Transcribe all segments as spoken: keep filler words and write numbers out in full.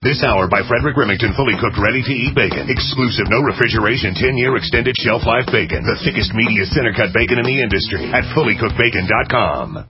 This hour by Frederick Remington, fully cooked, ready-to-eat bacon. Exclusive, no refrigeration, ten-year extended shelf life bacon. The thickest, meatiest, center-cut bacon in the industry at fully cooked bacon dot com.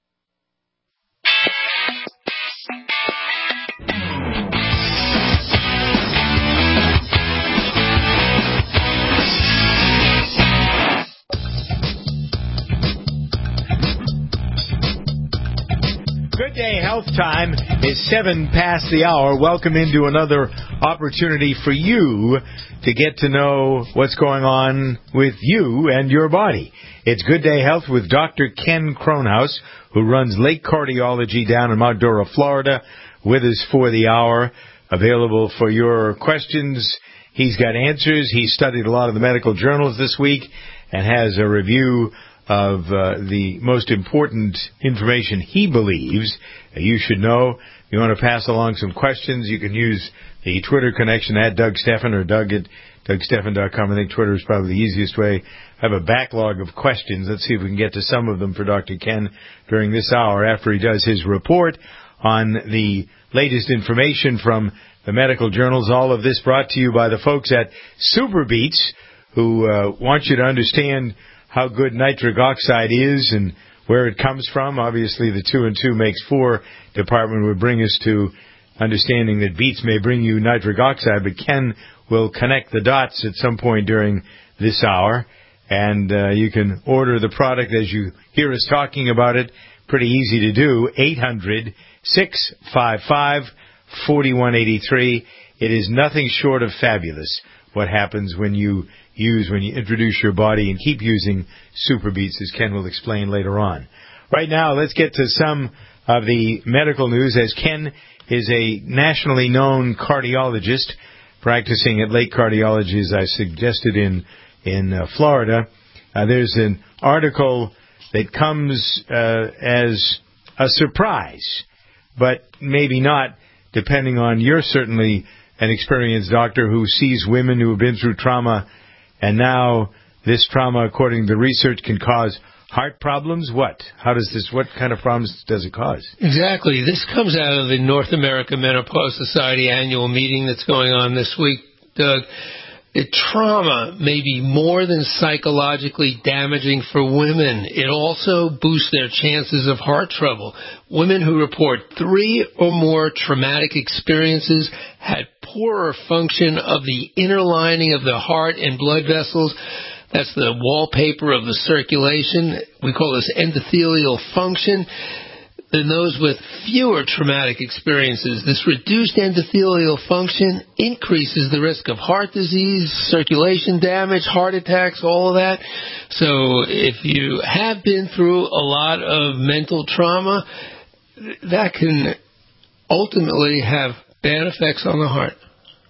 Good day, Health Time is seven past the hour. Welcome into another opportunity for you to get to know what's going on with you and your body. It's Good Day Health with Doctor Ken Kronhaus, who runs Lake Cardiology down in Mount Dora, Florida, with us for the hour, available for your questions. He's got answers. He studied a lot of the medical journals this week and has a review of uh, the most important information he believes uh, you should know. If you want to pass along some questions, you can use the Twitter connection at Doug Steffen or Doug at Doug Steffen dot com. I think Twitter is probably the easiest way. I have a backlog of questions. Let's see if we can get to some of them for Doctor Ken during this hour after he does his report on the latest information from the medical journals. All of this brought to you by the folks at SuperBeets, who uh, want you to understand how good nitric oxide is and where it comes from. Obviously, the two and two makes four department would bring us to understanding that beets may bring you nitric oxide, but Ken will connect the dots at some point during this hour, and uh, you can order the product as you hear us talking about it. Pretty easy to do. eight hundred, six five five, four one eight three. It is nothing short of fabulous what happens when you use, when you introduce your body and keep using SuperBeets, as Ken will explain later on. Right now, let's get to some of the medical news, as Ken is a nationally known cardiologist practicing at Lake Cardiology, as I suggested, in, in uh, Florida. Uh, there's an article that comes uh, as a surprise, but maybe not, depending on, you're certainly an experienced doctor who sees women who have been through trauma, and now this trauma, according to the research, can cause heart problems. What? How does this, what kind of problems does it cause? Exactly. This comes out of the North American Menopause Society annual meeting that's going on this week, Doug. The trauma may be more than psychologically damaging for women. It also boosts their chances of heart trouble. Women who report three or more traumatic experiences had poorer function of the inner lining of the heart and blood vessels. That's the wallpaper of the circulation. We call this endothelial function. Than those with fewer traumatic experiences. This reduced endothelial function increases the risk of heart disease, circulation damage, heart attacks, all of that. So if you have been through a lot of mental trauma, that can ultimately have bad effects on the heart.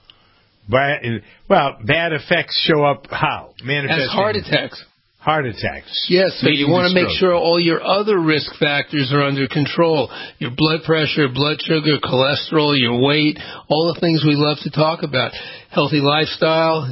Bad, well, bad effects show up how? Manifesting as heart attacks. Heart attacks. Yes, so you want to make sure all your other risk factors are under control. Your blood pressure, blood sugar, cholesterol, your weight, all the things we love to talk about. Healthy lifestyle,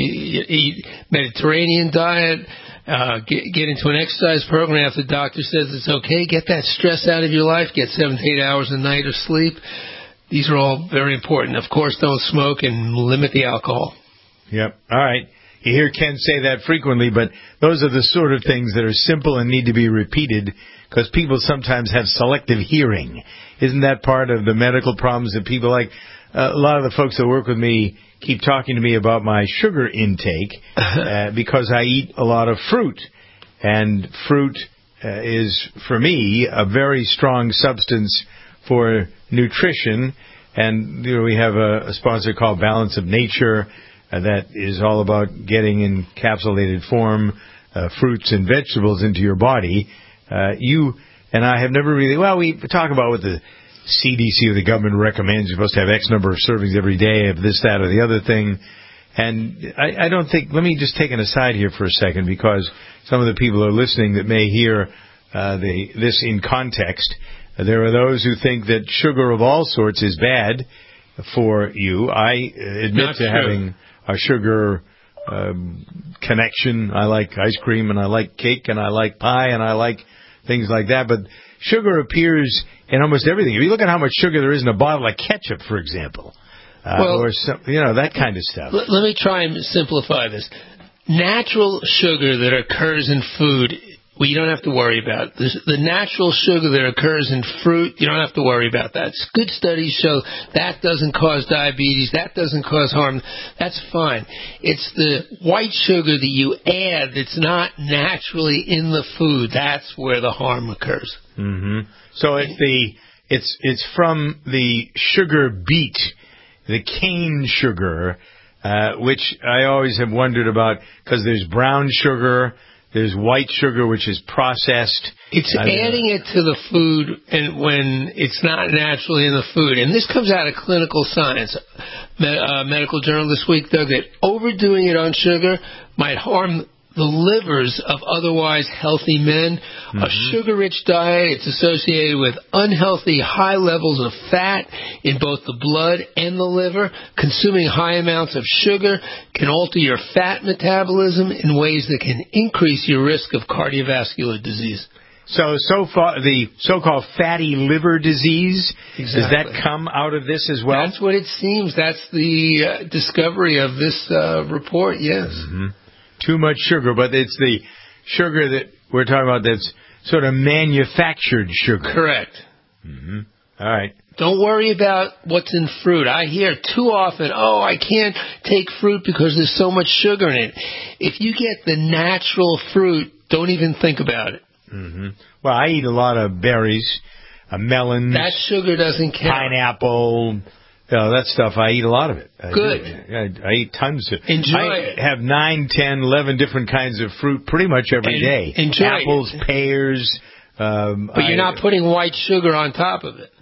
eat Mediterranean diet, uh, get, get into an exercise program if the doctor says it's okay. Get that stress out of your life. Get seven to eight hours a night of sleep. These are all very important. Of course, don't smoke and limit the alcohol. Yep. All right. You hear Ken say that frequently, but those are the sort of things that are simple and need to be repeated because people sometimes have selective hearing. Isn't that part of the medical problems that people like? Uh, a lot of the folks that work with me keep talking to me about my sugar intake uh, because I eat a lot of fruit. And fruit uh, is, for me, a very strong substance for nutrition. And you know, we have a, a sponsor called Balance of Nature. Uh, that is all about getting in encapsulated form uh, fruits and vegetables into your body. Uh, you and I have never really, well, we talk about what the C D C or the government recommends. You're supposed to have X number of servings every day of this, that, or the other thing. And I, I don't think, let me just take an aside here for a second because some of the people are listening that may hear uh, the, this in context. Uh, there are those who think that sugar of all sorts is bad for you. I admit Not to true. having a sugar um, connection. I like ice cream and I like cake and I like pie and I like things like that. But sugar appears in almost everything. If you look at how much sugar there is in a bottle of ketchup, for example, uh, well, or some, you know, that kind of stuff. L- let me try and simplify this. Natural sugar that occurs in food, well, you don't have to worry about. The, the natural sugar that occurs in fruit, you don't have to worry about that. Good studies show that doesn't cause diabetes, that doesn't cause harm. That's fine. It's the white sugar that you add that's not naturally in the food. That's where the harm occurs. Mm-hmm. So it's the it's it's from the sugar beet, the cane sugar, uh, which I always have wondered about because there's brown sugar. There's white sugar, which is processed. It's uh, adding it to the food and when it's not naturally in the food. And this comes out of Clinical Science, uh, medical journal this week, Doug, that overdoing it on sugar might harm the livers of otherwise healthy men. Mm-hmm. A sugar-rich diet, it's associated with unhealthy high levels of fat in both the blood and the liver. Consuming high amounts of sugar can alter your fat metabolism in ways that can increase your risk of cardiovascular disease. So, so far, the so-called fatty liver disease, exactly. Does that come out of this as well? That's what it seems. That's the uh, discovery of this uh, report, yes. Mm-hmm. Too much sugar, but it's the sugar that we're talking about that's sort of manufactured sugar. Correct. Mm-hmm. All right. Don't worry about what's in fruit. I hear too often, oh, I can't take fruit because there's so much sugar in it. If you get the natural fruit, don't even think about it. Mm-hmm. Well, I eat a lot of berries, uh, melons. That sugar doesn't count. Pineapple. You know, that stuff, I eat a lot of it. I Good. I, I eat tons of it. Enjoy I it. have nine, ten, eleven different kinds of fruit pretty much every and, day. Enjoy Apples, it. pears. Um, but you're I, not putting white sugar on top of it.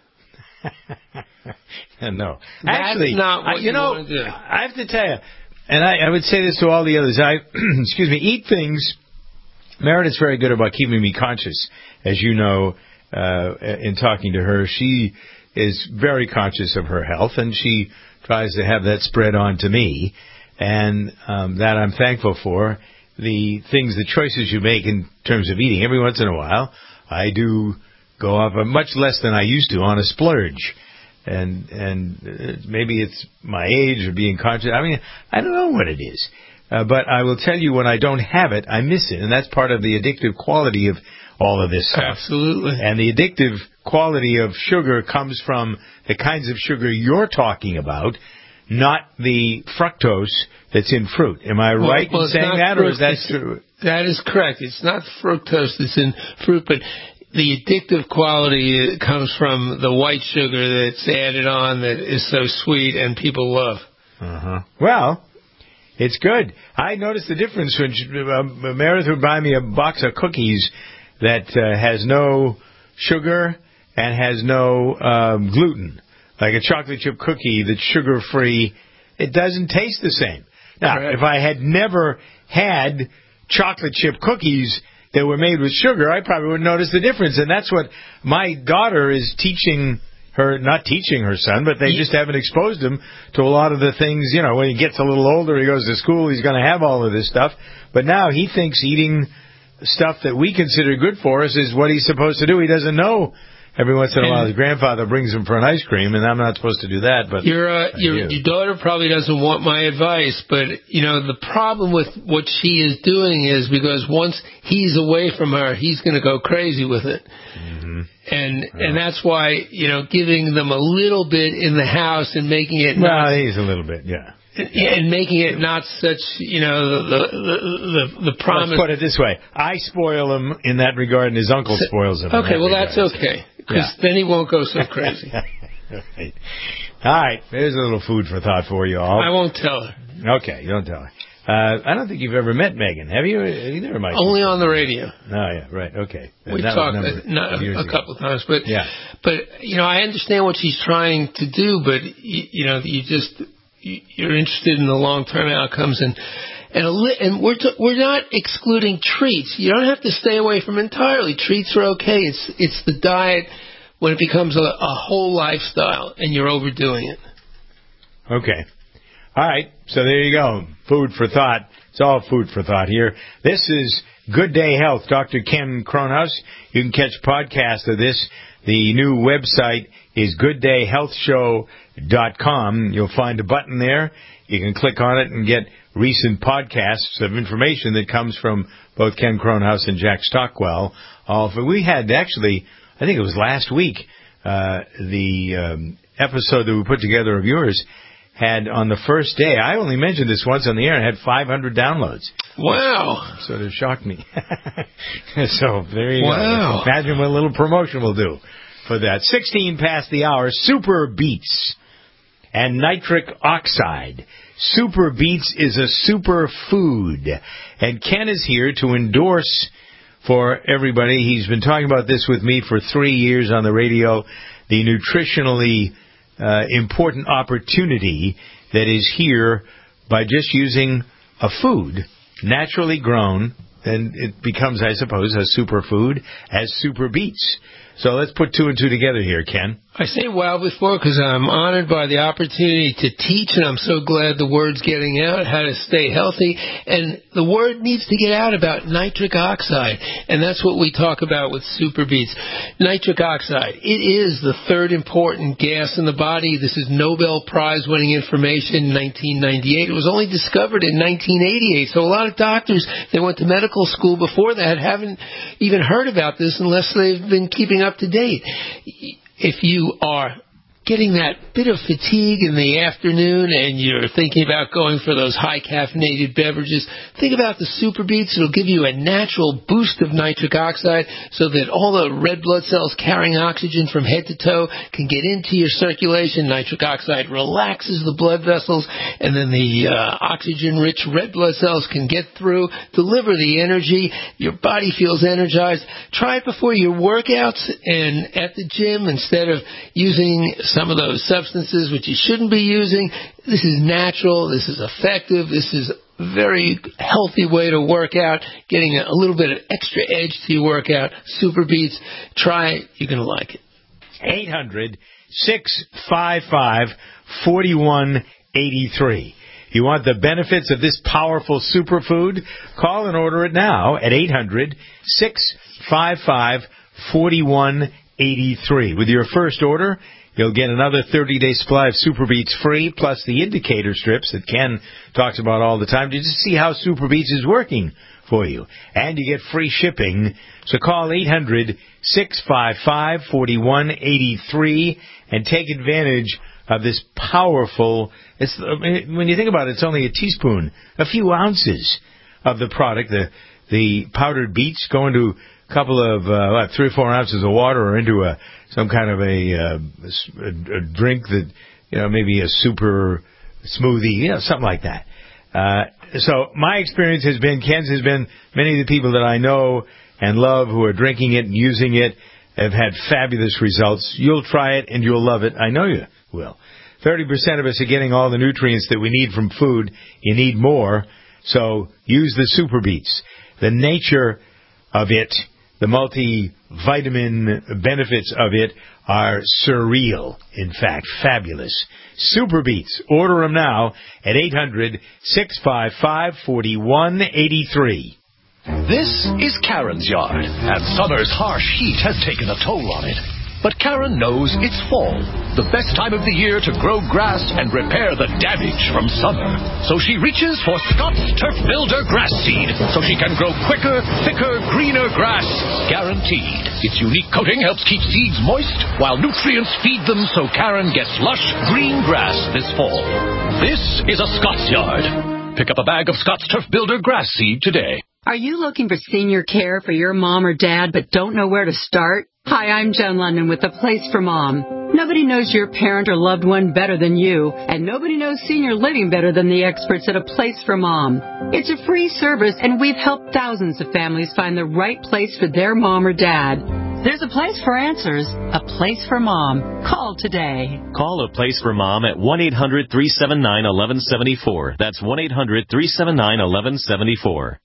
No. That's Actually, not what I, you, you know, want to do. I have to tell you, and I, I would say this to all the others, I, excuse me, eat things. Meredith's very good about keeping me conscious, as you know, uh, in talking to her. She is very conscious of her health, and she tries to have that spread on to me, and um, that I'm thankful for. The things, the choices you make in terms of eating, every once in a while, I do go off a much less than I used to on a splurge, and and maybe it's my age or being conscious. I mean, I don't know what it is, uh, but I will tell you when I don't have it, I miss it, and that's part of the addictive quality of all of this stuff. Absolutely. And the addictive quality of sugar comes from the kinds of sugar you're talking about, not the fructose that's in fruit. Am I well, right well, in saying that, or is that true? That is correct. It's not fructose that's in fruit, but the addictive quality comes from the white sugar that's added on that is so sweet and people love. Uh-huh. Well, it's good. I noticed the difference when uh, Meredith would buy me a box of cookies that uh, has no sugar and has no um, gluten, like a chocolate chip cookie that's sugar-free. It doesn't taste the same. Now, Correct. If I had never had chocolate chip cookies that were made with sugar, I probably wouldn't notice the difference. And that's what my daughter is teaching her, not teaching her son, but they just haven't exposed him to a lot of the things. You know, when he gets a little older, he goes to school, he's going to have all of this stuff. But now he thinks eating stuff that we consider good for us is what he's supposed to do. He doesn't know. Every once in a while, his grandfather brings him for an ice cream, and I'm not supposed to do that. But your uh, your, your daughter probably doesn't want my advice, but you know the problem with what she is doing is because once he's away from her, he's going to go crazy with it, mm-hmm. and yeah. and that's why you know giving them a little bit in the house and making it well, not, he's a little bit, yeah. And making it not such, you know, the the the, the promise. Let's put it this way: I spoil him in that regard, and his uncle spoils him. Okay, well regard. that's okay, because yeah. then he won't go so crazy. Right. All right, there's a little food for thought for you all. I won't tell her. Okay, you don't tell her. Uh, I don't think you've ever met Megan, have you? Either, Mike? Only on the radio. Oh yeah, right. Okay. We talked a, not, a, a couple of times, but yeah. but you know, I understand what she's trying to do, but you, you know, you just. You're interested in the long-term outcomes, and and, a li- and we're t- we're not excluding treats. You don't have to stay away from entirely. Treats are okay. It's it's the diet when it becomes a, a whole lifestyle and you're overdoing it. Okay. All right, so there you go. Food for thought. It's all food for thought here. This is Good Day Health. Doctor Ken Kronhaus. You can catch podcasts of this. The new website is good day health show dot com. You'll find a button there. You can click on it and get recent podcasts of information that comes from both Ken Kronhaus and Jack Stockwell. Uh, we had actually, I think it was last week, uh, the um, episode that we put together of yours had on the first day, I only mentioned this once on the air, and had five hundred downloads. Wow. So it shocked me. So there you wow. go. Imagine what a little promotion will do for that. sixteen past the hour, Super Beets and nitric oxide. Super Beets is a super food. And Ken is here to endorse for everybody. He's been talking about this with me for three years on the radio, the nutritionally Uh, important opportunity that is here by just using a food naturally grown, and it becomes, I suppose, a superfood as Super Beets. So let's put two and two together here, Ken. I say wow before because I'm honored by the opportunity to teach, and I'm so glad the word's getting out, how to stay healthy. And the word needs to get out about nitric oxide, and that's what we talk about with Super Beets. Nitric oxide, it is the third important gas in the body. This is Nobel Prize-winning information in nineteen ninety-eight. It was only discovered in nineteen eighty-eight, so a lot of doctors that went to medical school before that haven't even heard about this unless they've been keeping up to date. If you are getting that bit of fatigue in the afternoon and you're thinking about going for those high caffeinated beverages, think about the Super Beets. It'll give you a natural boost of nitric oxide so that all the red blood cells carrying oxygen from head to toe can get into your circulation. Nitric oxide relaxes the blood vessels, and then the uh, oxygen-rich red blood cells can get through, deliver the energy. Your body feels energized. Try it before your workouts and at the gym instead of using some of those substances which you shouldn't be using. This is natural. This is effective. This is a very healthy way to work out, getting a little bit of extra edge to your workout. Super Beets. Try it. You're going to like it. eight hundred, six five five, four one eight three. You want the benefits of this powerful superfood? Call and order it now at eight hundred, six five five, four one eight three. With your first order, you'll get another thirty-day supply of Super Beets free, plus the indicator strips that Ken talks about all the time, to just see how Super Beets is working for you. And you get free shipping. So call eight hundred, six five five, four one eight three and take advantage of this powerful, it's, when you think about it, it's only a teaspoon, a few ounces of the product. The, the powdered beets go into a couple of, uh, what, three or four ounces of water or into a some kind of a, uh, a, a drink that, you know, maybe a super smoothie, you know, something like that. Uh, so my experience has been, Ken's has been, many of the people that I know and love who are drinking it and using it have had fabulous results. You'll try it and you'll love it. I know you will. thirty percent of us are getting all the nutrients that we need from food. You need more. So use the Super Beets. The nature of it, the multivitamin benefits of it are surreal. In fact, fabulous. Super Beets. Order them now at eight hundred, six five five, four one eight three. This is Karen's yard, and summer's harsh heat has taken a toll on it. But Karen knows it's fall, the best time of the year to grow grass and repair the damage from summer. So she reaches for Scott's Turf Builder grass seed, so she can grow quicker, thicker, greener grass, guaranteed. Its unique coating helps keep seeds moist, while nutrients feed them so Karen gets lush, green grass this fall. This is a Scott's yard. Pick up a bag of Scott's Turf Builder grass seed today. Are you looking for senior care for your mom or dad but don't know where to start? Hi, I'm Joan London with A Place for Mom. Nobody knows your parent or loved one better than you, and nobody knows senior living better than the experts at A Place for Mom. It's a free service, and we've helped thousands of families find the right place for their mom or dad. There's a place for answers, A Place for Mom. Call today. Call A Place for Mom at one eight hundred, three seven nine, one one seven four. That's one eight hundred, three seven nine, one one seven four.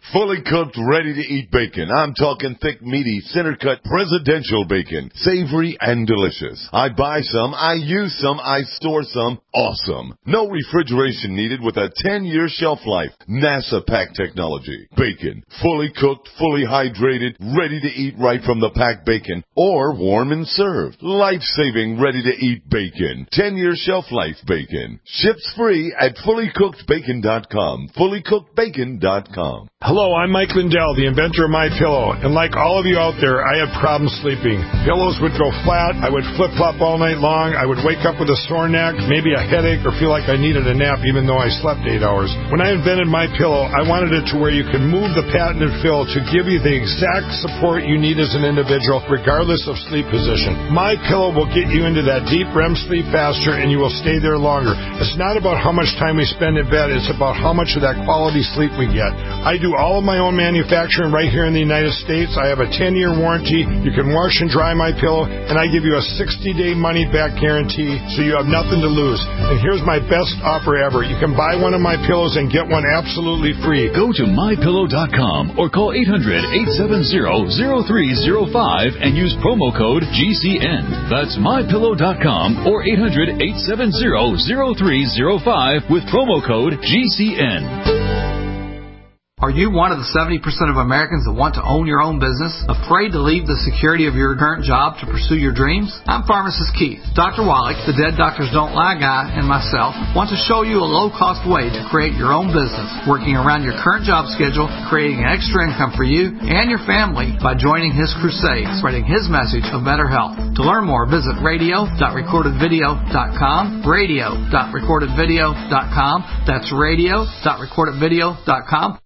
Fully cooked, ready-to-eat bacon. I'm talking thick, meaty, center-cut presidential bacon. Savory and delicious. I buy some, I use some, I store some. Awesome. No refrigeration needed with a ten-year shelf life. NASA pack technology. Bacon. Fully cooked, fully hydrated, ready to eat right from the packed bacon. Or warm and served. Life-saving, ready-to-eat bacon. ten-year shelf life bacon. Ships free at fully cooked bacon dot com. fully cooked bacon dot com. Hello, I'm Mike Lindell, the inventor of MyPillow, and like all of you out there, I have problems sleeping. Pillows would go flat, I would flip-flop all night long, I would wake up with a sore neck, maybe a headache, or feel like I needed a nap even though I slept eight hours. When I invented MyPillow, I wanted it to where you can move the patented fill to give you the exact support you need as an individual, regardless of sleep position. MyPillow will get you into that deep R E M sleep faster, and you will stay there longer. It's not about how much time we spend in bed, it's about how much of that quality sleep we get. I do all of my own manufacturing right here in the United States. I have a ten-year warranty. You can wash and dry my pillow, and I give you a sixty-day money-back guarantee, so you have nothing to lose. And here's my best offer ever. You can buy one of my pillows and get one absolutely free. Go to my pillow dot com or call eight hundred, eight seven zero, zero three zero five and use promo code G C N. That's my pillow dot com or eight hundred, eight seven zero, zero three zero five with promo code G C N. Are you one of the seventy percent of Americans that want to own your own business? Afraid to leave the security of your current job to pursue your dreams? I'm Pharmacist Keith. Doctor Wallach, the Dead Doctors Don't Lie guy, and myself want to show you a low-cost way to create your own business, working around your current job schedule, creating an extra income for you and your family by joining his crusade, spreading his message of better health. To learn more, visit radio dot recorded video dot com, radio dot recorded video dot com. That's radio dot recorded video dot com.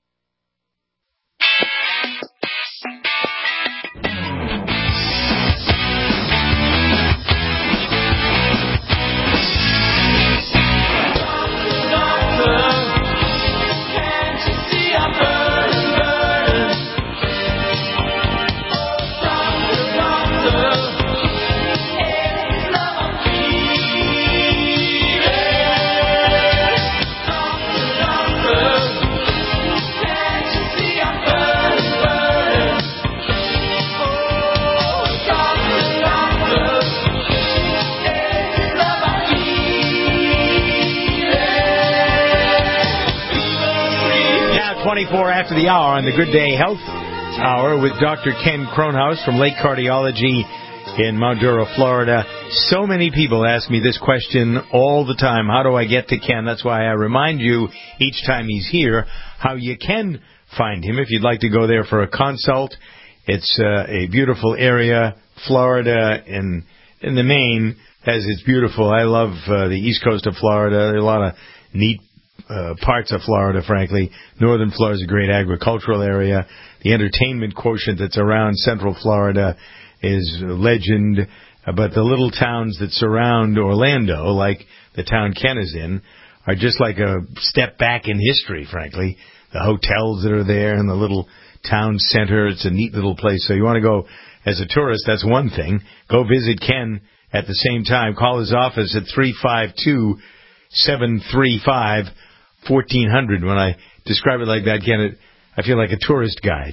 twenty-four after the hour on the Good Day Health Hour with Doctor Ken Kronhaus from Lake Cardiology in Mount Dora, Florida. So many people ask me this question all the time. How do I get to Ken? That's why I remind you each time he's here how you can find him if you'd like to go there for a consult. It's uh, a beautiful area. Florida in, in the main has its beautiful. I love uh, the east coast of Florida. There are a lot of neat Uh, parts of Florida, frankly. Northern Florida is a great agricultural area. The entertainment quotient that's around Central Florida is legend. Uh, but the little towns that surround Orlando, like the town Ken is in, are just like a step back in history, frankly. The hotels that are there and the little town center, it's a neat little place. So you want to go as a tourist, that's one thing. Go visit Ken at the same time. Call his office at three five two, seven three five, fourteen hundred. When I describe it like that, Ken, it, I feel like a tourist guide.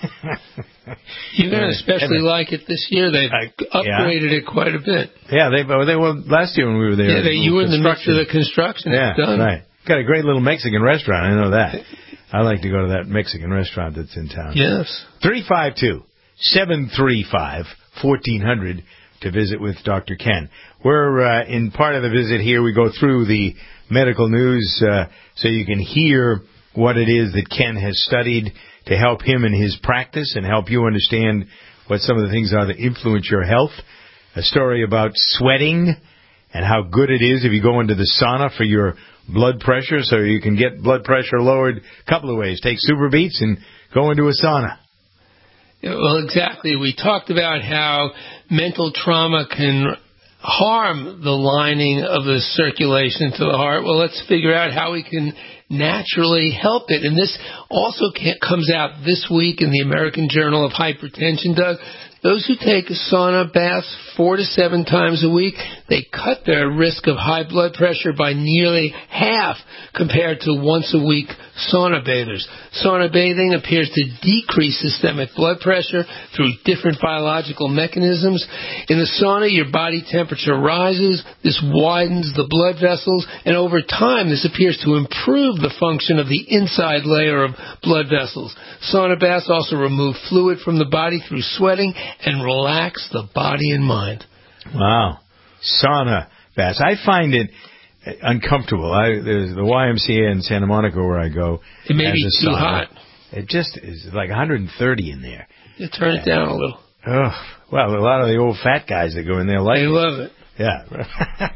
You're going to especially and, like it this year. They've uh, upgraded yeah. it quite a bit. Yeah, they, they well last year when we were there. Yeah, they, you were in the midst of the construction. Yeah, done. Right. Got a great little Mexican restaurant. I know that. I like to go to that Mexican restaurant that's in town. Yes. three five two, seven three five, fourteen hundred to visit with Doctor Ken. We're uh, in part of the visit here. We go through the medical news uh, so you can hear what it is that Ken has studied to help him in his practice and help you understand what some of the things are that influence your health. A story about sweating and how good it is if you go into the sauna for your blood pressure, so you can get blood pressure lowered a couple of ways. Take Super Beats and go into a sauna. Well, exactly. We talked about how mental trauma can harm the lining of the circulation to the heart. Well, let's figure out how we can naturally help it. And this also ca- comes out this week in the American Journal of Hypertension, Doug. Those who take sauna baths four to seven times a week, they cut their risk of high blood pressure by nearly half compared to once-a-week sauna bathers. Sauna bathing appears to decrease systemic blood pressure through different biological mechanisms. In the sauna, your body temperature rises. This widens the blood vessels, and over time, this appears to improve the function of the inside layer of blood vessels. Sauna baths also remove fluid from the body through sweating and relax the body and mind. Wow. Sauna baths. I find it uncomfortable. I, there's the Y M C A in Santa Monica where I go. It may be too sauna. hot. It just is like one hundred thirty in there. You turn it down a little. Oh, well, a lot of the old fat guys that go in there like they it. love it. Yeah.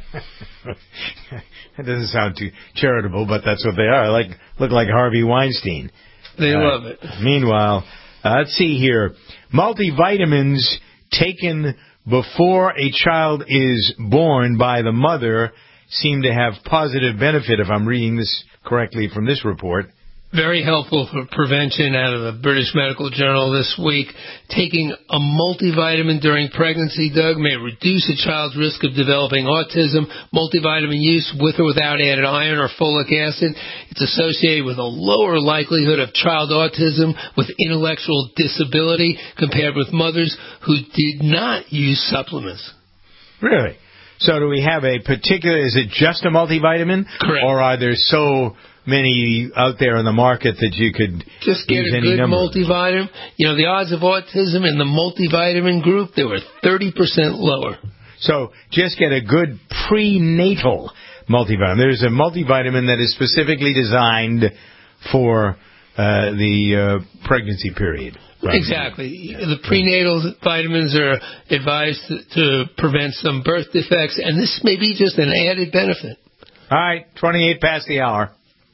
That doesn't sound too charitable, but that's what they are. Like look like Harvey Weinstein. They uh, love it. Meanwhile, uh, let's see here. Multivitamins taken before a child is born by the mother seem to have positive benefit, if I'm reading this correctly from this report. Very helpful for prevention out of the British Medical Journal this week. Taking a multivitamin during pregnancy, Doug, may reduce a child's risk of developing autism. Multivitamin use with or without added iron or folic acid, it's associated with a lower likelihood of child autism with intellectual disability compared with mothers who did not use supplements. Really? So do we have a particular, is it just a multivitamin? Correct. Or are there so many out there in the market that you could just get use a any good number? multivitamin? You know, the odds of autism in the multivitamin group, they were thirty percent lower. So just get a good prenatal multivitamin. There's a multivitamin that is specifically designed for uh, the uh, pregnancy period. Right. Exactly. The prenatal vitamins are advised to, to prevent some birth defects, and this may be just an added benefit. All right, twenty-eight past the hour.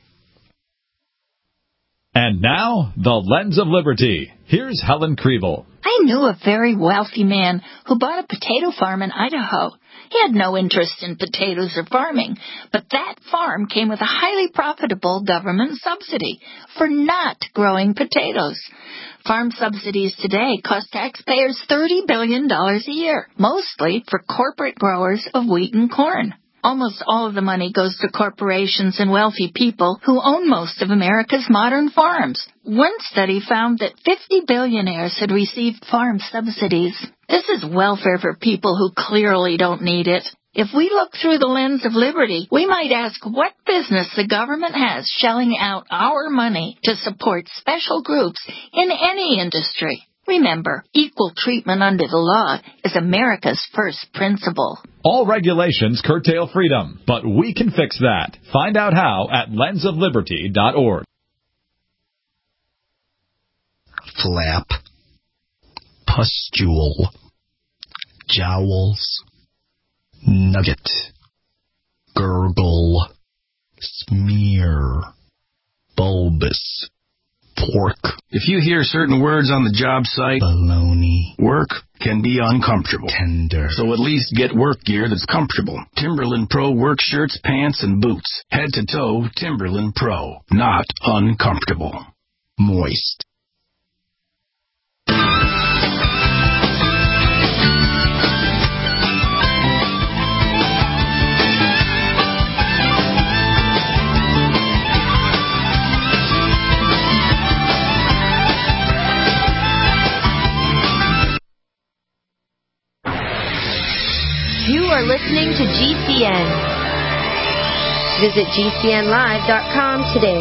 And now, the Lens of Liberty. Here's Helen Kriebel. I knew a very wealthy man who bought a potato farm in Idaho. He had no interest in potatoes or farming, but that farm came with a highly profitable government subsidy for not growing potatoes. Farm subsidies today cost taxpayers thirty billion dollars a year, mostly for corporate growers of wheat and corn. Almost all of the money goes to corporations and wealthy people who own most of America's modern farms. One study found that fifty billionaires had received farm subsidies. This is welfare for people who clearly don't need it. If we look through the lens of liberty, we might ask what business the government has shelling out our money to support special groups in any industry. Remember, equal treatment under the law is America's first principle. All regulations curtail freedom, but we can fix that. Find out how at lens of liberty dot org. Flap, pustule, jowls, nugget, gurgle, smear, bulbous, pork. If you hear certain words on the job site, baloney, work can be uncomfortable. Tender. So at least get work gear that's comfortable. Timberland Pro work shirts, pants, and boots. Head to toe, Timberland Pro. Not uncomfortable. Moist. You are listening to G C N. Visit G C N live dot com today.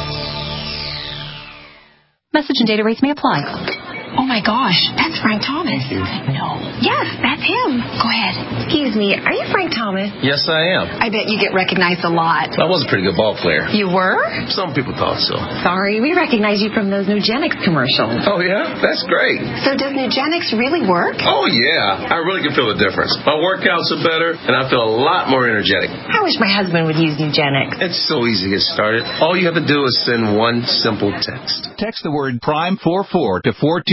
Message and data rates may apply. Oh my gosh, that's Frank Thomas. No. Yes, that's him. Go ahead. Excuse me, are you Frank Thomas? Yes, I am. I bet you get recognized a lot. I was a pretty good ball player. You were? Some people thought so. Sorry, we recognize you from those Nugenics commercials. Oh, yeah? That's great. So does Nugenics really work? Oh, yeah. I really can feel the difference. My workouts are better, and I feel a lot more energetic. I wish my husband would use Nugenics. It's so easy to get started. All you have to do is send one simple text. Text the word prime four four to four two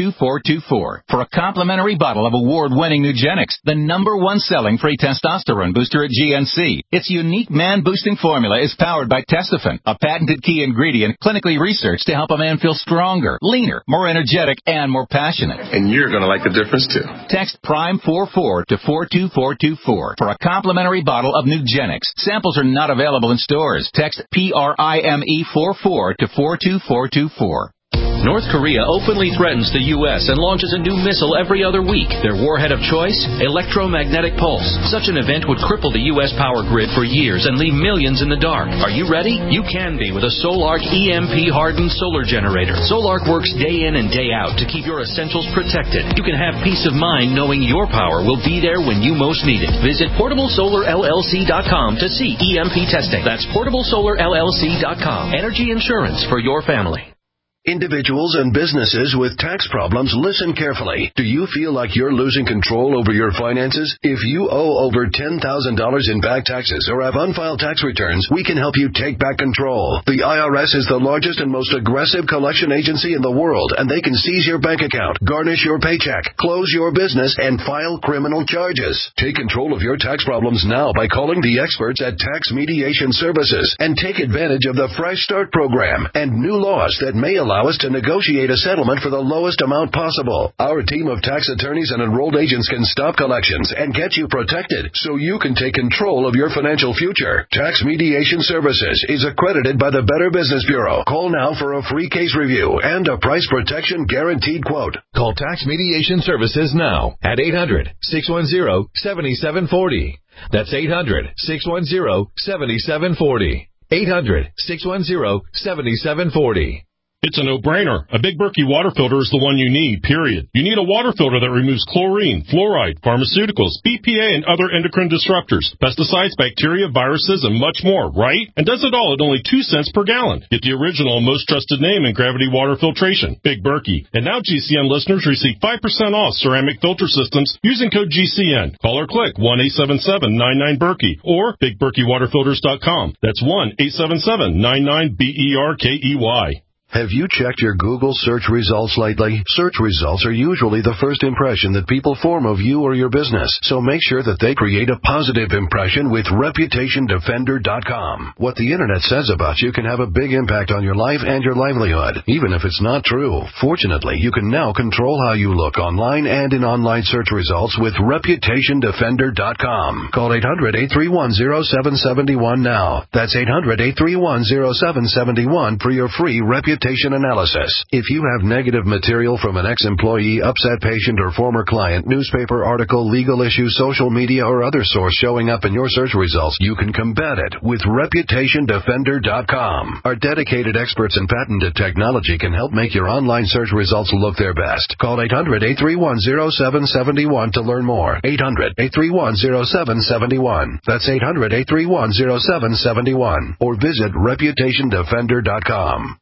two four two four for a complimentary bottle of award-winning Nugenix, the number one selling free testosterone booster at G N C. Its unique man-boosting formula is powered by Testofen, a patented key ingredient clinically researched to help a man feel stronger, leaner, more energetic, and more passionate. And you're going to like the difference, too. Text Prime forty-four to four two four two four for a complimentary bottle of Nugenix. Samples are not available in stores. Text P R I M E forty-four to four two four two four. North Korea openly threatens the U S and launches a new missile every other week. Their warhead of choice? Electromagnetic pulse. Such an event would cripple the U S power grid for years and leave millions in the dark. Are you ready? You can be with a Solark E M P-hardened solar generator. Solark works day in and day out to keep your essentials protected. You can have peace of mind knowing your power will be there when you most need it. Visit portable solar L L C dot com to see E M P testing. That's portable solar L L C dot com. Energy insurance for your family. Individuals and businesses with tax problems, listen carefully. Do you feel like you're losing control over your finances? If you owe over ten thousand dollars in back taxes or have unfiled tax returns, we can help you take back control. The I R S is the largest and most aggressive collection agency in the world, and they can seize your bank account, garnish your paycheck, close your business, and file criminal charges. Take control of your tax problems now by calling the experts at Tax Mediation Services and take advantage of the Fresh Start program and new laws that may allow us to negotiate a settlement for the lowest amount possible. Our team of tax attorneys and enrolled agents can stop collections and get you protected so you can take control of your financial future. Tax Mediation Services is accredited by the Better Business Bureau. Call now for a free case review and a price protection guaranteed quote. Call Tax Mediation Services now at eight hundred, six one zero, seven seven four zero. That's eight hundred, six one zero, seven seven four zero. eight hundred, six one zero, seven seven four zero. It's a no-brainer. A Big Berkey water filter is the one you need, period. You need a water filter that removes chlorine, fluoride, pharmaceuticals, B P A, and other endocrine disruptors, pesticides, bacteria, viruses, and much more, right? And does it all at only two cents per gallon. Get the original and most trusted name in gravity water filtration, Big Berkey. And now G C N listeners receive five percent off ceramic filter systems using code G C N. Call or click one eight seven seven, nine nine, Berkey or big berkey water filters dot com. That's one eight seven seven, nine nine, B E R K E Y. Have you checked your Google search results lately? Search results are usually the first impression that people form of you or your business, so make sure that they create a positive impression with reputation defender dot com. What the Internet says about you can have a big impact on your life and your livelihood, even if it's not true. Fortunately, you can now control how you look online and in online search results with reputation defender dot com. Call eight hundred, eight three one, zero seven seven one now. That's eight hundred, eight three one, zero seven seven one for your free reputation analysis. If you have negative material from an ex-employee, upset patient, or former client, newspaper article, legal issue, social media, or other source showing up in your search results, you can combat it with reputation defender dot com. Our dedicated experts in patented technology can help make your online search results look their best. Call eight hundred, eight three one, zero seven seven one to learn more. eight hundred, eight three one, zero seven seven one. That's eight hundred, eight three one, zero seven seven one. Or visit reputation defender dot com.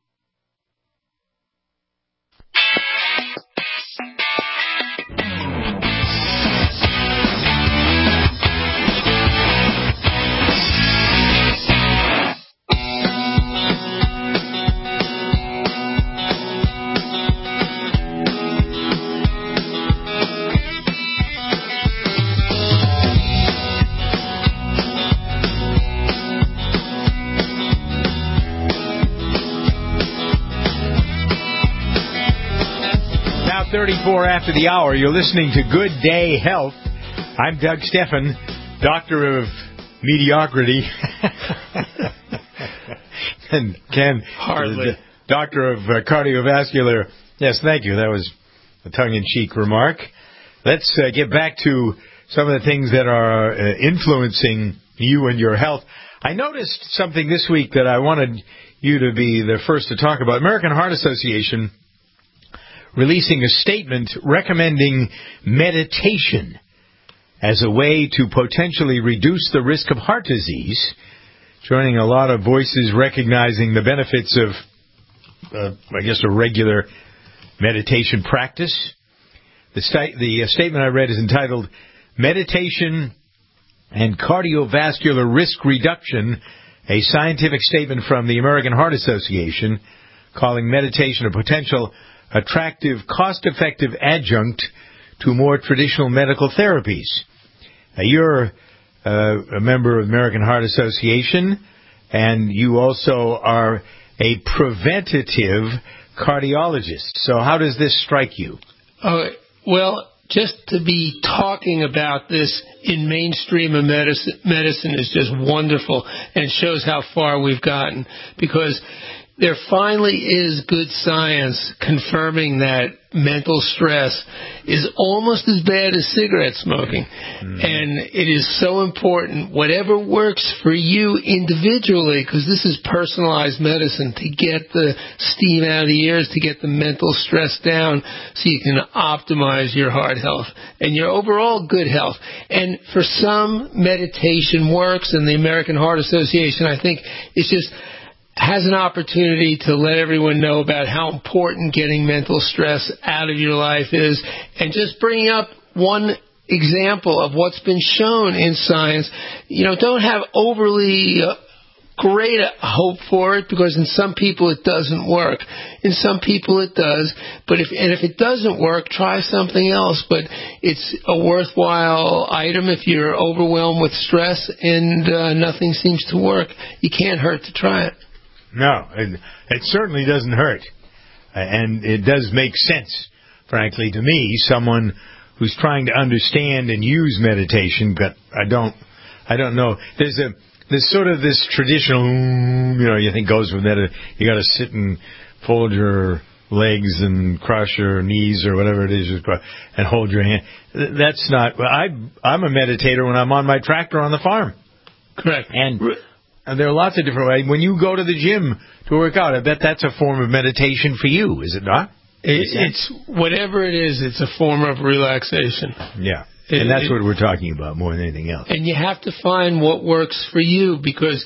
thirty-four after the hour. You're listening to Good Day Health. I'm Doug Steffen, Doctor of Mediocrity. And Ken, hardly. Doctor of uh, Cardiovascular. Yes, thank you. That was a tongue-in-cheek remark. Let's uh, get back to some of the things that are uh, influencing you and your health. I noticed something this week that I wanted you to be the first to talk about. American Heart Association releasing a statement recommending meditation as a way to potentially reduce the risk of heart disease, joining a lot of voices recognizing the benefits of, uh, I guess, a regular meditation practice. The, sta- the uh, statement I read is entitled, Meditation and Cardiovascular Risk Reduction, a scientific statement from the American Heart Association calling meditation a potential attractive, cost-effective adjunct to more traditional medical therapies. Now, you're uh, a member of the American Heart Association, and you also are a preventative cardiologist. So how does this strike you? Uh, well, just to be talking about this in mainstream of medicine, medicine is just wonderful and shows how far we've gotten, because there finally is good science confirming that mental stress is almost as bad as cigarette smoking. Mm. And it is so important, whatever works for you individually, because this is personalized medicine, to get the steam out of the ears, to get the mental stress down so you can optimize your heart health and your overall good health. And for some, meditation works, and the American Heart Association, I think, is just has an opportunity to let everyone know about how important getting mental stress out of your life is, and just bringing up one example of what's been shown in science. You know, don't have overly uh, great hope for it, because in some people it doesn't work. In some people it does. But if and if it doesn't work, try something else. But it's a worthwhile item if you're overwhelmed with stress and uh, nothing seems to work. You can't hurt to try it. No, it, it certainly doesn't hurt. Uh, and it does make sense, frankly, to me, someone who's trying to understand and use meditation, but I don't I don't know. There's a there's sort of this traditional, you know, you think goes with that. You got to sit and fold your legs and cross your knees or whatever it is, and hold your hand. That's not. I I'm a meditator when I'm on my tractor on the farm. Correct. And And there are lots of different ways. When you go to the gym to work out, I bet that's a form of meditation for you, is it not? It, it's whatever it is, it's a form of relaxation. Yeah, it, and that's it, what we're talking about more than anything else. And you have to find what works for you, because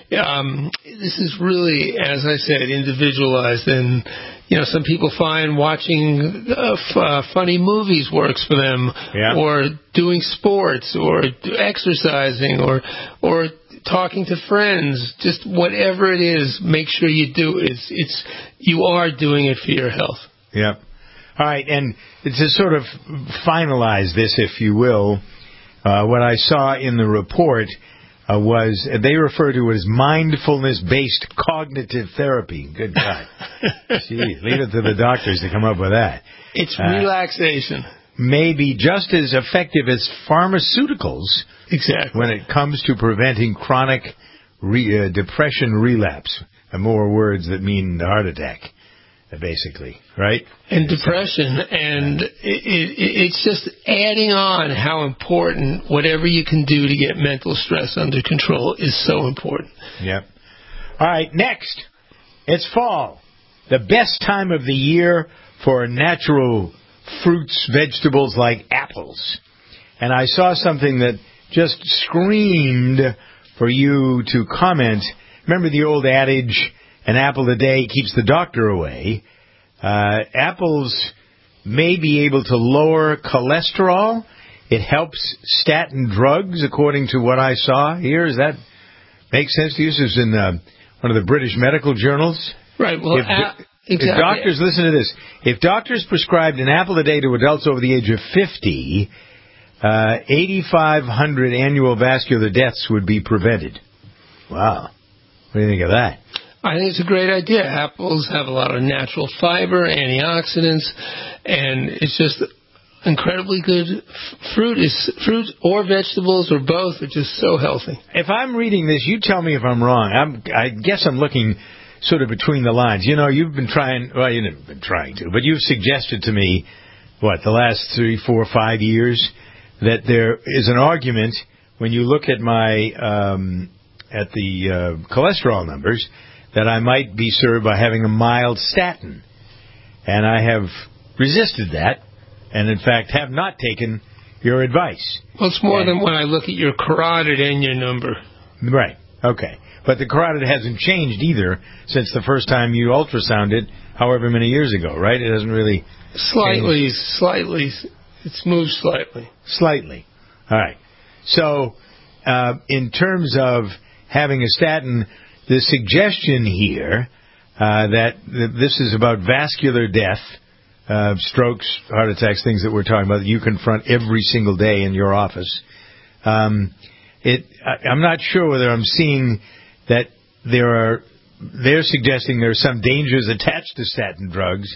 um, this is really, as I said, individualized. And you know, some people find watching uh, f- uh, funny movies works for them, yeah. or doing sports, or exercising, or or talking to friends. Just whatever it is, make sure you do it. It's, it's you are doing it for your health. Yep. All right, and to sort of finalize this, if you will, uh, what I saw in the report uh, was they refer to it as mindfulness-based cognitive therapy. Good God. Gee, leave it to the doctors to come up with that. It's uh, relaxation. Maybe just as effective as pharmaceuticals. Exactly. When it comes to preventing chronic re, uh, depression relapse. And more words that mean heart attack, basically, right? And depression, and it, it, it's just adding on how important whatever you can do to get mental stress under control is so important. Yep. All right, next, it's fall. The best time of the year for natural fruits, vegetables like apples. And I saw something that just screamed for you to comment. Remember the old adage, an apple a day keeps the doctor away. Uh, apples may be able to lower cholesterol. It helps statin drugs, according to what I saw here. Does that make sense to you? This is in uh, one of the British medical journals. Right. Well, if, uh, exactly. If doctors, listen to this. If doctors prescribed an apple a day to adults over the age of fifty, uh, eighty-five hundred annual vascular deaths would be prevented. Wow. What do you think of that? I think it's a great idea. Apples have a lot of natural fiber, antioxidants, and it's just incredibly good. Fruit is fruit or vegetables or both are just so healthy. If I'm reading this, you tell me if I'm wrong. I'm, I guess I'm looking sort of between the lines. You know, you've been trying, well, you've never been trying to, but you've suggested to me, what, the last three, four, five years, that there is an argument when you look at my, um, at the uh, cholesterol numbers, that I might be served by having a mild statin. And I have resisted that, and in fact have not taken your advice. Well, it's more and, than when I look at your carotid and your number. Right, okay. But the carotid hasn't changed either since the first time you ultrasounded, however many years ago, right? It hasn't really Slightly, changed. slightly. It's moved slightly. Slightly. All right. So, uh, in terms of having a statin, the suggestion here uh, that th- this is about vascular death, uh, strokes, heart attacks, things that we're talking about that you confront every single day in your office. Um, it, I, I'm not sure whether I'm seeing that there are, they're suggesting there are some dangers attached to statin drugs,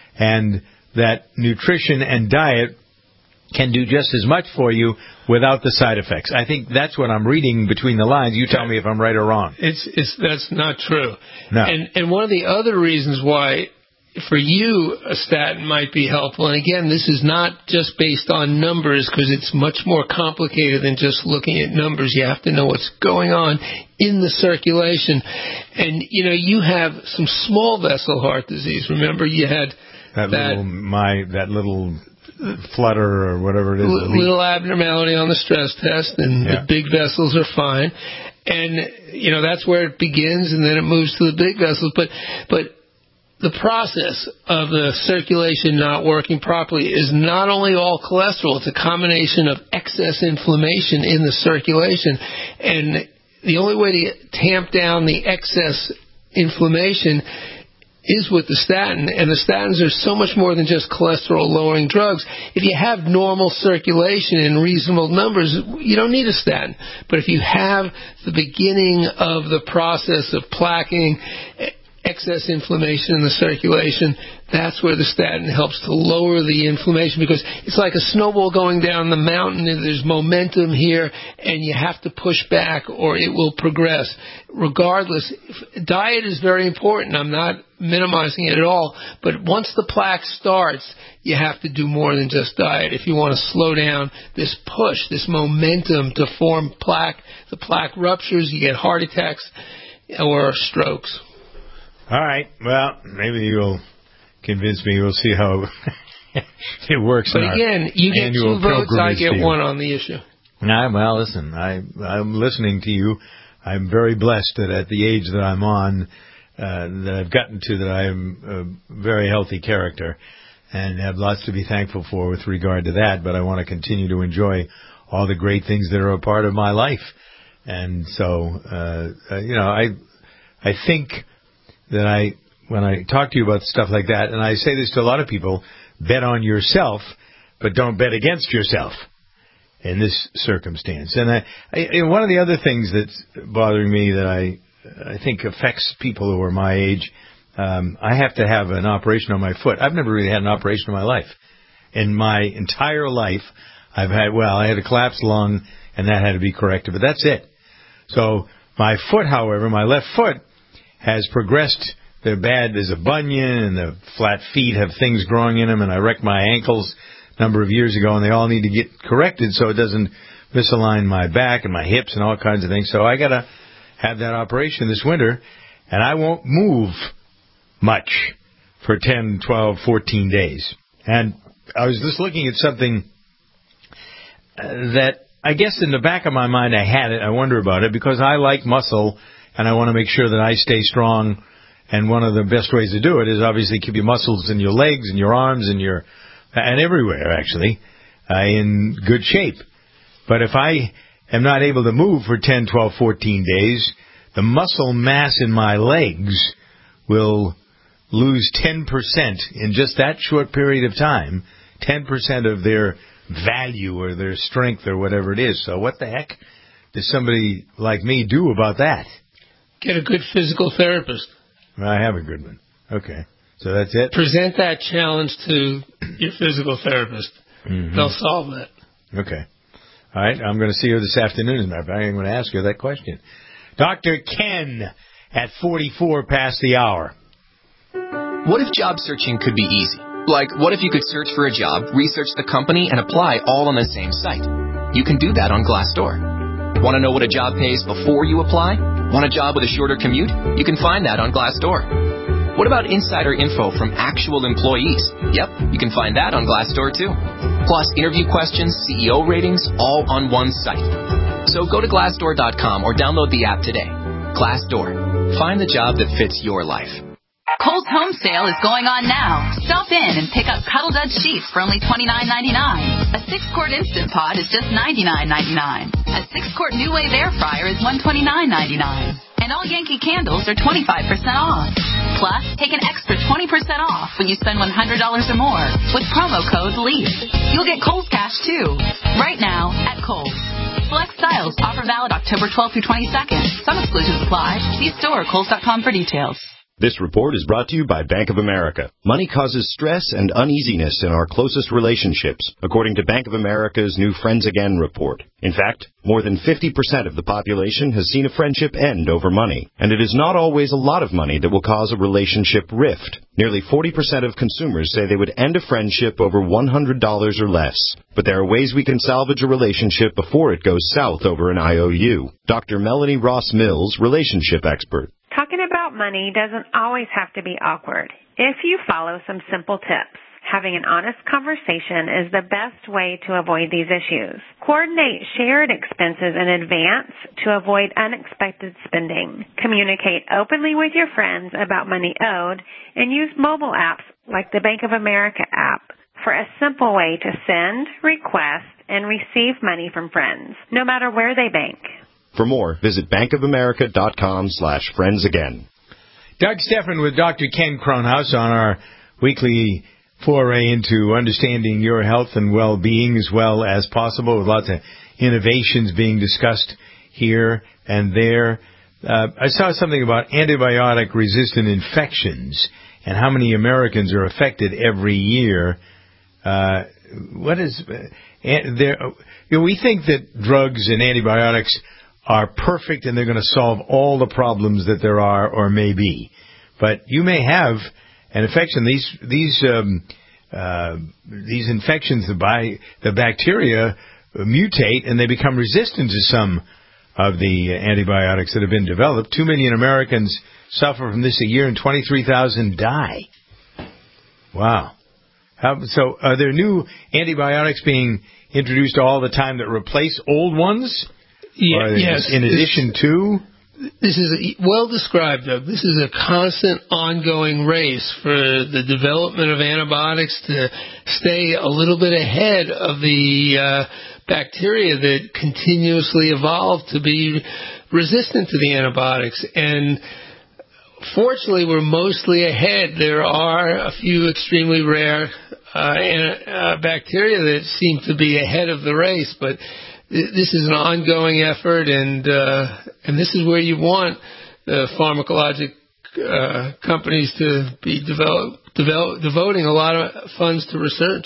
and that nutrition and diet can do just as much for you without the side effects. I think that's what I'm reading between the lines. You tell me if I'm right or wrong. It's, it's that's not true. No. And, and one of the other reasons why, for you, a statin might be helpful, and again, this is not just based on numbers, because it's much more complicated than just looking at numbers. You have to know what's going on in the circulation. And, you know, you have some small vessel heart disease. Remember, you had that, that little, my, that little flutter or whatever it is. L- little abnormality on the stress test, and yeah. the big vessels are fine. And, you know, that's where it begins, and then it moves to the big vessels. But, but the process of the circulation not working properly is not only all cholesterol, it's a combination of excess inflammation in the circulation. And the only way to tamp down the excess inflammation is with the statin, and the statins are so much more than just cholesterol-lowering drugs. If you have normal circulation in reasonable numbers, you don't need a statin. But if you have the beginning of the process of plaquing, excess inflammation in the circulation, that's where the statin helps to lower the inflammation, because it's like a snowball going down the mountain, and there's momentum here, and you have to push back or it will progress. Regardless, diet is very important. I'm not minimizing it at all, but once the plaque starts, you have to do more than just diet. If you want to slow down this push, this momentum to form plaque, the plaque ruptures, you get heart attacks or strokes. All right. Well, maybe you'll convince me. We'll see how it works. But again, you get two votes, I get one on the issue. Nah, well, listen, I, I'm listening to you. I'm very blessed that at the age that I'm on, uh, that I've gotten to, that I am a very healthy character and have lots to be thankful for with regard to that. But I want to continue to enjoy all the great things that are a part of my life. And so, uh, you know, I, I think that I, when I talk to you about stuff like that, and I say this to a lot of people, bet on yourself, but don't bet against yourself in this circumstance. And I, I, one of the other things that's bothering me that I, I think affects people who are my age, um, I have to have an operation on my foot. I've never really had an operation in my life. In my entire life, I've had, well, I had a collapsed lung, and that had to be corrected, but that's it. So my foot, however, my left foot, has progressed. They're bad. There's a bunion, and the flat feet have things growing in them, and I wrecked my ankles a number of years ago, and they all need to get corrected so it doesn't misalign my back and my hips and all kinds of things. So I got to have that operation this winter, and I won't move much for ten, twelve, fourteen days. And I was just looking at something that I guess in the back of my mind I had it. I wonder about it because I like muscle, and I want to make sure that I stay strong. And one of the best ways to do it is obviously keep your muscles in your legs and your arms and your and everywhere, actually, uh, in good shape. But if I am not able to move for ten, twelve, fourteen days, the muscle mass in my legs will lose ten percent in just that short period of time, ten percent of their value or their strength or whatever it is. So what the heck does somebody like me do about that? Get a good physical therapist. I have a good one. Okay. So that's it? Present that challenge to your physical therapist. Mm-hmm. They'll solve that. Okay. All right. I'm going to see her this afternoon. As a matter of fact, I'm going to ask her that question. Doctor Ken at forty-four past the hour. What if job searching could be easy? Like, what if you could search for a job, research the company, and apply all on the same site? You can do that on Glassdoor. Want to know what a job pays before you apply? Want a job with a shorter commute? You can find that on Glassdoor. What about insider info from actual employees? Yep, you can find that on Glassdoor too. Plus interview questions, C E O ratings, all on one site. So go to Glassdoor dot com or download the app today. Glassdoor. Find the job that fits your life. Kohl's Home Sale is going on now. Stop in and pick up Cuddle Dud sheets for only twenty-nine ninety-nine. A six-quart Instant Pot is just ninety-nine ninety-nine. A six-quart New Wave Air Fryer is one hundred twenty-nine ninety-nine. And all Yankee candles are twenty-five percent off. Plus, take an extra twenty percent off when you spend one hundred dollars or more with promo code LEAF. You'll get Kohl's Cash, too, right now at Kohl's. Select styles. Offer valid October twelfth through twenty-second. Some exclusions apply. See store or Kohl's dot com for details. This report is brought to you by Bank of America. Money causes stress and uneasiness in our closest relationships, according to Bank of America's new Friends Again report. In fact, more than fifty percent of the population has seen a friendship end over money, and it is not always a lot of money that will cause a relationship rift. Nearly forty percent of consumers say they would end a friendship over one hundred dollars or less. But there are ways we can salvage a relationship before it goes south over an I O U. Doctor Melanie Ross Mills, relationship expert. Talking about money doesn't always have to be awkward. If you follow some simple tips, having an honest conversation is the best way to avoid these issues. Coordinate shared expenses in advance to avoid unexpected spending. Communicate openly with your friends about money owed, and use mobile apps like the Bank of America app for a simple way to send, request, and receive money from friends, no matter where they bank. For more, visit bankofamerica.com slash friends again. Doug Stephan with Doctor Ken Kronhaus on our weekly foray into understanding your health and well-being as well as possible, with lots of innovations being discussed here and there. Uh, I saw something about antibiotic-resistant infections and how many Americans are affected every year. Uh, what is uh, there? You know, we think that drugs and antibiotics are perfect and they're going to solve all the problems that there are or may be. But you may have an infection. These these um, uh, these infections, the, bi- the bacteria mutate and they become resistant to some of the antibiotics that have been developed. Two million Americans suffer from this a year and twenty-three thousand die. Wow. How, so are there new antibiotics being introduced all the time that replace old ones? Yeah, yes. In addition to? This is well described, Doug. This is a constant ongoing race for the development of antibiotics to stay a little bit ahead of the uh, bacteria that continuously evolve to be resistant to the antibiotics. And fortunately, we're mostly ahead. There are a few extremely rare uh, uh, bacteria that seem to be ahead of the race, but this is an ongoing effort, and uh, and this is where you want the pharmacologic uh, companies to be develop, develop, devoting a lot of funds to research.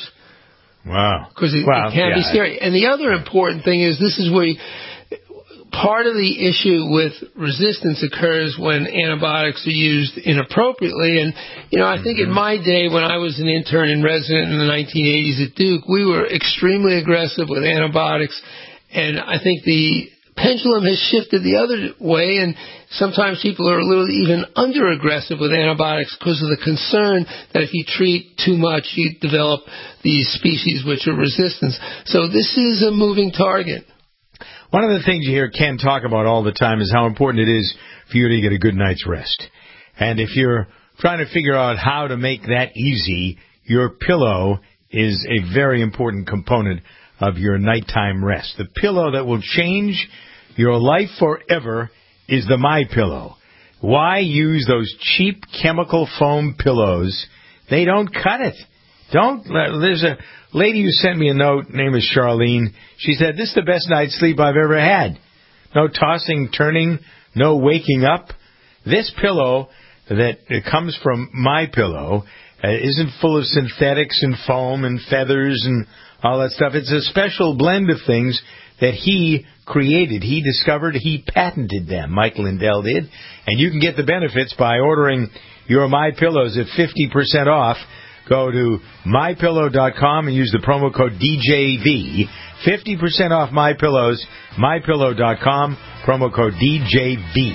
Wow. Because it, wow. it can yeah. be scary. And the other important thing is this is where you, part of the issue with resistance occurs when antibiotics are used inappropriately. And, you know, I think mm-hmm. in my day when I was an intern and resident in the nineteen eighties at Duke, we were extremely aggressive with antibiotics. And I think the pendulum has shifted the other way, and sometimes people are a little even under-aggressive with antibiotics because of the concern that if you treat too much, you develop these species which are resistant. So this is a moving target. One of the things you hear Ken talk about all the time is how important it is for you to get a good night's rest. And if you're trying to figure out how to make that easy, your pillow is a very important component of your nighttime rest. The pillow that will change your life forever is the MyPillow. Why use those cheap chemical foam pillows? They don't cut it. Don't. There's a lady who sent me a note, name is Charlene. She said, this is the best night's sleep I've ever had. No tossing, turning, no waking up. This pillow that comes from MyPillow uh, isn't full of synthetics and foam and feathers and all that stuff. It's a special blend of things that he created. He discovered, he patented them. Mike Lindell did. And you can get the benefits by ordering your MyPillows at fifty percent off. Go to my pillow dot com and use the promo code D J V. fifty percent off MyPillows, my pillow dot com, promo code D J V.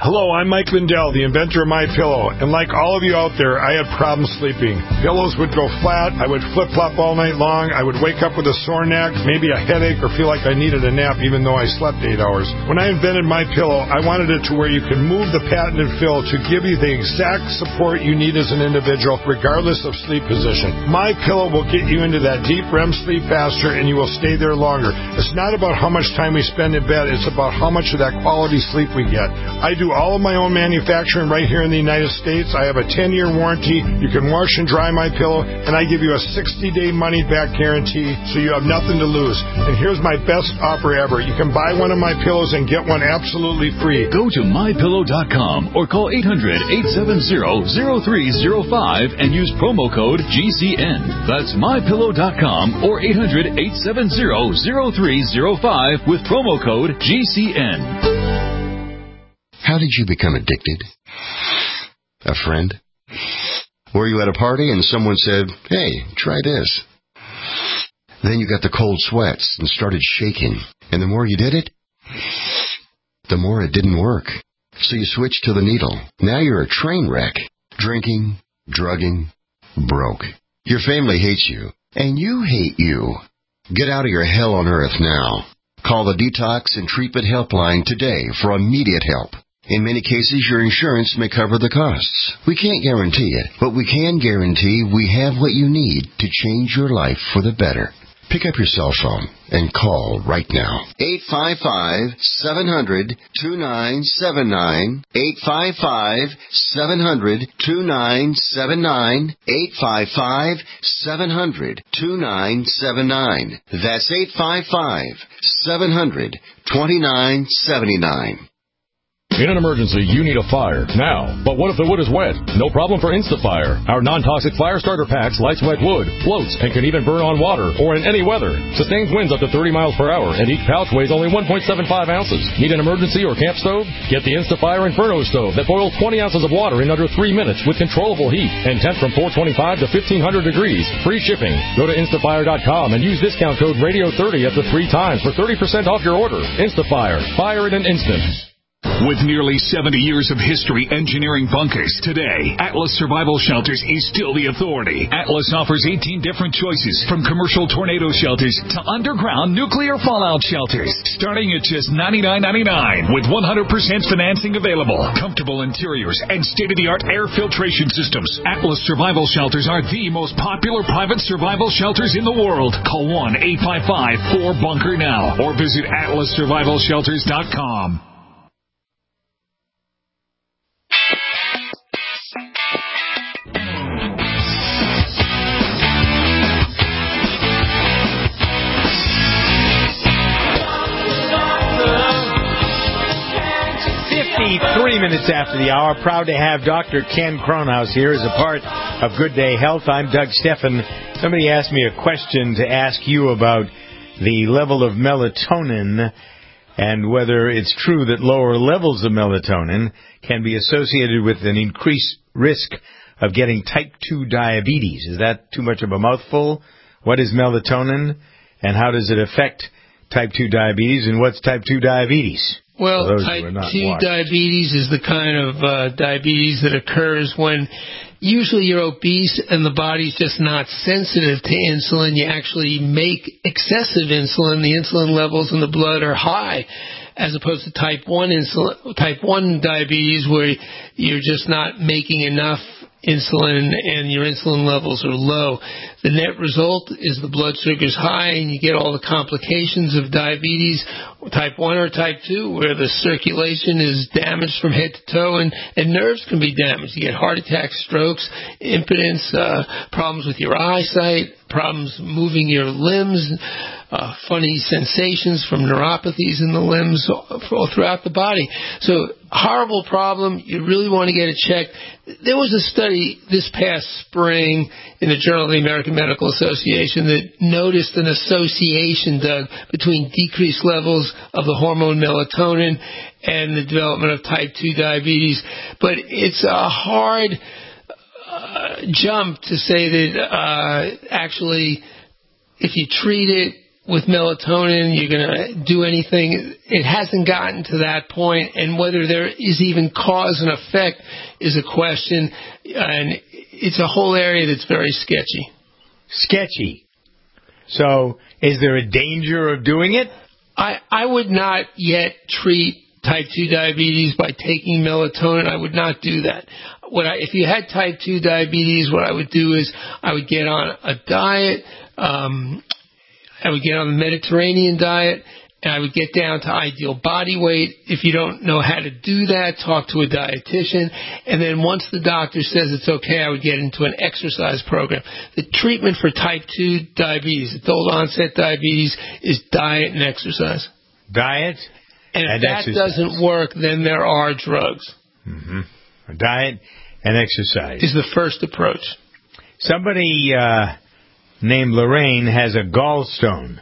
Hello, I'm Mike Lindell, the inventor of My Pillow, and like all of you out there, I had problems sleeping. Pillows would go flat, I would flip-flop all night long, I would wake up with a sore neck, maybe a headache, or feel like I needed a nap even though I slept eight hours. When I invented My Pillow, I wanted it to where you could move the patented fill to give you the exact support you need as an individual, regardless of sleep position. My Pillow will get you into that deep R E M sleep faster, and you will stay there longer. It's not about how much time we spend in bed, it's about how much of that quality sleep we get. I do all of my own manufacturing right here in the United States. I have a ten-year warranty. You can wash and dry My Pillow, and I give you a sixty-day money-back guarantee, so you have nothing to lose. And here's my best offer ever. You can buy one of my pillows and get one absolutely free. Go to my pillow dot com or call eight hundred, eight seven zero, zero three zero five and use promo code G C N. That's my pillow dot com or eight hundred, eight seven zero, zero three zero five with promo code G C N. How did you become addicted? A friend? Were you at a party and someone said, hey, try this? Then you got the cold sweats and started shaking. And the more you did it, the more it didn't work. So you switched to the needle. Now you're a train wreck. Drinking, drugging, broke. Your family hates you. And you hate you. Get out of your hell on earth now. Call the Detox and Treatment Helpline today for immediate help. In many cases, your insurance may cover the costs. We can't guarantee it, but we can guarantee we have what you need to change your life for the better. Pick up your cell phone and call right now. eight five five, seven hundred, two nine seven nine. eight five five, seven hundred, two nine seven nine. eight five five, seven hundred, two nine seven nine. That's eight five five, seven hundred, two nine seven nine. In an emergency, you need a fire now. But what if the wood is wet? No problem for InstaFire. Our non-toxic fire starter packs lights wet wood, floats, and can even burn on water or in any weather. Sustains winds up to thirty miles per hour, and each pouch weighs only one point seven five ounces. Need an emergency or camp stove? Get the InstaFire Inferno stove that boils twenty ounces of water in under three minutes with controllable heat and temp from four twenty-five to fifteen hundred degrees. Free shipping. Go to instafire dot com and use discount code radio thirty up to three times for thirty percent off your order. InstaFire. Fire in an instant. With nearly seventy years of history engineering bunkers, today, Atlas Survival Shelters is still the authority. Atlas offers eighteen different choices, from commercial tornado shelters to underground nuclear fallout shelters, starting at just ninety-nine ninety-nine with one hundred percent financing available. Comfortable interiors and state-of-the-art air filtration systems. Atlas Survival Shelters are the most popular private survival shelters in the world. Call one eight five five, four bunker now or visit atlas survival shelters dot com. Three minutes after the hour, proud to have Doctor Ken Cronhaus here as a part of Good Day Health. I'm Doug Steffen. Somebody asked me a question to ask you about the level of melatonin and whether it's true that lower levels of melatonin can be associated with an increased risk of getting type two diabetes. Is that too much of a mouthful? What is melatonin, and how does it affect type two diabetes, and what's type two diabetes? Well, type two diabetes is the kind of uh, diabetes that occurs when usually you're obese and the body's just not sensitive to insulin. You actually make excessive insulin. The insulin levels in the blood are high, as opposed to type one insulin, type one diabetes, where you're just not making enough insulin and your insulin levels are low. The net result is the blood sugar's high and you get all the complications of diabetes, type one or type two, where the circulation is damaged from head to toe and, and nerves can be damaged. You get heart attacks, strokes, impotence, uh, problems with your eyesight, problems moving your limbs, uh, funny sensations from neuropathies in the limbs all throughout the body. So, horrible problem. You really want to get it checked. There was a study this past spring in the Journal of the American Medical Association that noticed an association, Doug, between decreased levels of the hormone melatonin and the development of type two diabetes. But it's a hard uh, jump to say that uh, actually if you treat it with melatonin, you're going to do anything. It hasn't gotten to that point, and whether there is even cause and effect is a question, and it's a whole area that's very sketchy. Sketchy. So, is there a danger of doing it? I, I would not yet treat type two diabetes by taking melatonin. I would not do that. What I, if you had type two diabetes, what I would do is I would get on a diet, um, I would get on the Mediterranean diet, and I would get down to ideal body weight. If you don't know how to do that, talk to a dietitian. And then once the doctor says it's okay, I would get into an exercise program. The treatment for type two diabetes, adult onset diabetes, is diet and exercise. Diet and if and that exercise. doesn't work, then there are drugs. Mm-hmm. Diet and exercise is the first approach. Somebody uh, named Lorraine has a gallstone.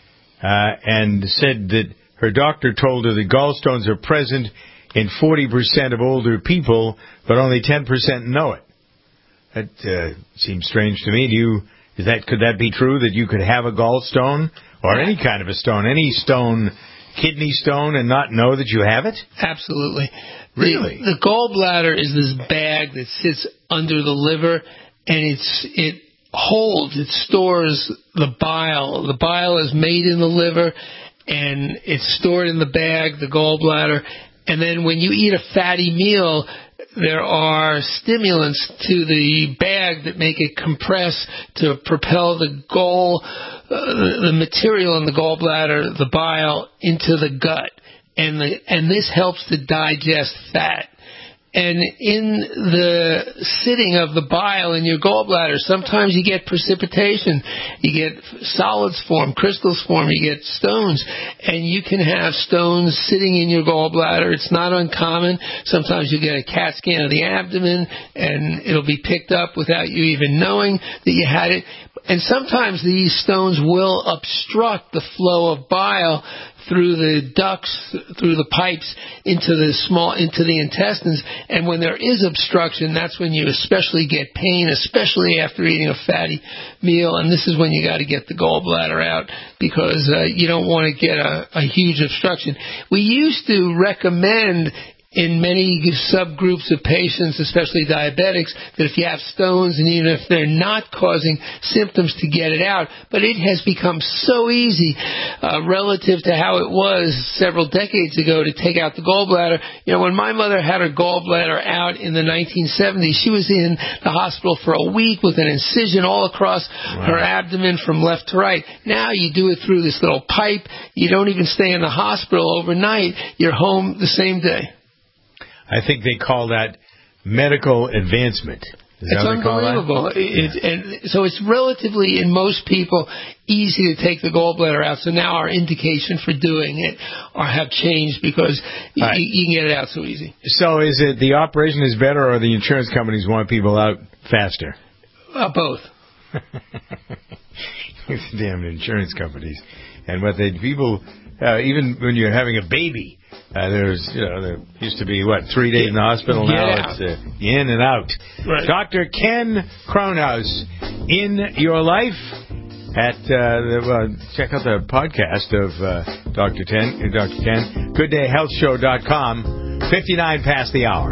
Uh, and said that her doctor told her that gallstones are present in forty percent of older people, but only ten percent know it. That uh, seems strange to me. Do you? Is that could that be true that you could have a gallstone or any kind of a stone, any stone, kidney stone, and not know that you have it? Absolutely. Really? The, the gallbladder is this bag that sits under the liver, and it's it. holds, it stores the bile. The bile is made in the liver, and it's stored in the bag, the gallbladder. And then when you eat a fatty meal, there are stimulants to the bag that make it compress to propel the gall, uh, the material in the gallbladder, the bile, into the gut. And the, and this helps to digest fat. And in the sitting of the bile in your gallbladder, sometimes you get precipitation, you get solids form, crystals form, you get stones, and you can have stones sitting in your gallbladder. It's not uncommon. Sometimes you get a CAT scan of the abdomen, and it'll be picked up without you even knowing that you had it. And sometimes these stones will obstruct the flow of bile through the ducts, through the pipes, into the small, into the intestines. And when there is obstruction, that's when you especially get pain, especially after eating a fatty meal. And this is when you got to get the gallbladder out, because uh, you don't want to get a, a huge obstruction. We used to recommend in many subgroups of patients, especially diabetics, that if you have stones, and even if they're not causing symptoms, to get it out. But it has become so easy uh, relative to how it was several decades ago to take out the gallbladder. You know, when my mother had her gallbladder out in the nineteen seventies, she was in the hospital for a week with an incision all across wow. her abdomen from left to right. Now you do it through this little pipe. You don't even stay in the hospital overnight. You're home the same day. I think they call that medical advancement. Is it's that what they call unbelievable. that? It, Yeah. and so it's relatively, in most people, easy to take the gallbladder out. So now our indication for doing it are have changed because y- right. you can get it out so easy. So is it the operation is better, or the insurance companies want people out faster? Uh, both. Damn insurance companies. And what they people, uh, even when you're having a baby, uh, there's, you know, there used to be, what, three days in the hospital. Get now out. it's uh, in and out. Right. Doctor Ken Kronhaus, in your life. At uh, the, uh, check out the podcast of uh, Doctor Ken, uh, Doctor Ken, good day health show dot com. fifty-nine past the hour.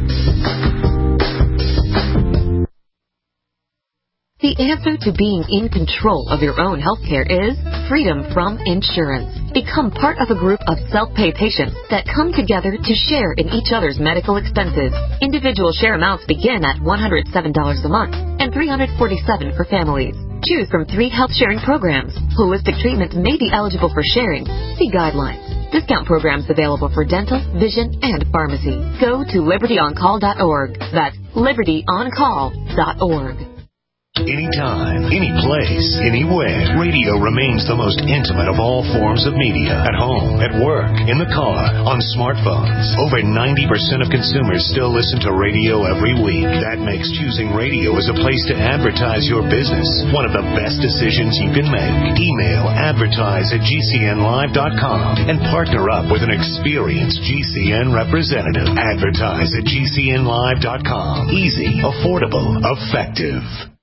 The answer to being in control of your own healthcare is freedom from insurance. Become part of a group of self-pay patients that come together to share in each other's medical expenses. Individual share amounts begin at one hundred seven dollars a month and three hundred forty-seven dollars for families. Choose from three health sharing programs. Holistic treatments may be eligible for sharing. See guidelines. Discount programs available for dental, vision, and pharmacy. Go to liberty on call dot org. That's liberty on call dot org. Anytime, any place, anywhere, radio remains the most intimate of all forms of media. At home, at work, in the car, on smartphones. Over ninety percent of consumers still listen to radio every week. That makes choosing radio as a place to advertise your business one of the best decisions you can make. Email advertise at G C N live dot com and partner up with an experienced G C N representative. Advertise at G C N live dot com. Easy, affordable, effective.